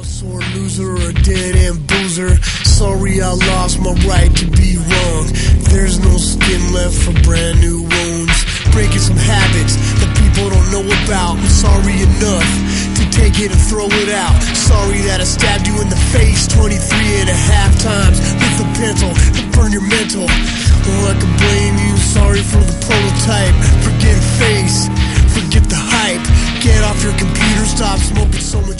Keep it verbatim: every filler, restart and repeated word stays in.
a sore loser or a dead-end boozer. Sorry I lost my right to be wrong. There's no skin left for brand new wounds. Breaking some habits that people don't know about. I'm sorry enough to take it and throw it out. Sorry that I stabbed you in the face twenty-three and a half times with a pencil to burn your mental. Well, I can blame you. Sorry for the prototype. Forget a face, forget the hype. Get off your computer, stop smoking so much